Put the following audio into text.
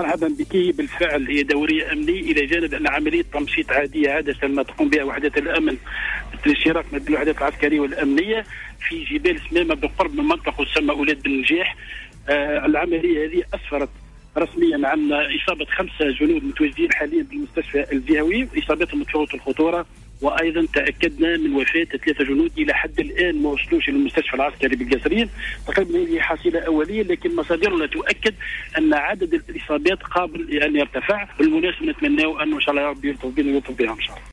مرحبا بك. بالفعل هي دورية أمنية إلى جانب أن عملية تمشيط عادية عادة ما تقوم بها وحدات الأمن بالاشتراك ما بين الوحدات العسكرية والأمنية في جبال سمامة بالقرب من منطقة تسمى أولاد بن نجيح. العملية هذه أسفرت رسميا عن إصابة 5 جنود متواجدين حاليا بالمستشفى الجهوي، إصابتهم متفاوتة الخطورة، وأيضا تأكدنا من وفاة 3 جنود إلى حد الآن ما وصلوش للمستشفى العسكري بالقصرين. تقريبا هذه حصيلة أولية، لكن مصادرنا تؤكد أن عدد الإصابات قابل أن يرتفع. بالمناسبة نتمنى أنه إن شاء الله يا رب يلطف بنا ويلطف بها إن شاء الله.